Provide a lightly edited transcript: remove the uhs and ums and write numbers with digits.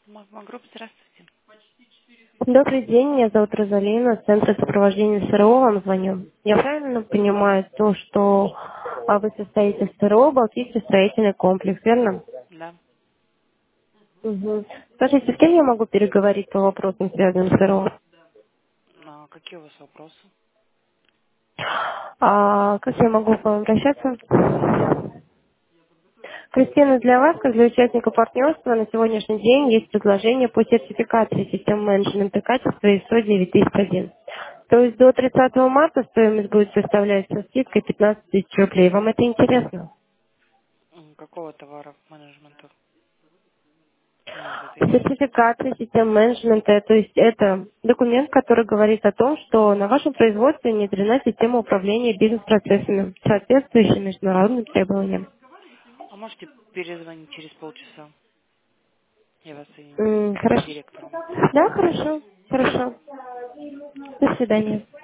Магнагрупп, здравствуйте. Добрый день, меня зовут Розалина, с Центра сопровождения СРО вам звоню. Я правильно понимаю то, что вы состоите в СРО, Балтийский строительный комплекс, верно? Да. Угу. Скажите, с кем я могу переговорить по вопросам, связанным с СРО? Какие у вас вопросы? Как я могу к вам обращаться? Кристина, для вас, как для участника партнерства, на сегодняшний день есть предложение по сертификации систем менеджмента качества ISO 9001. То есть до 30 марта стоимость будет составлять со скидкой 15 тысяч рублей. Вам это интересно? Какого товара менеджмента? Нет, это интересно. Сертификация систем менеджмента, то есть это документ, который говорит о том, что на вашем производстве внедрена система управления бизнес-процессами, соответствующая международным требованиям. А можете перезвонить через полчаса? Я вас соединю к Хорошо. директору. Да, хорошо. Хорошо. До свидания.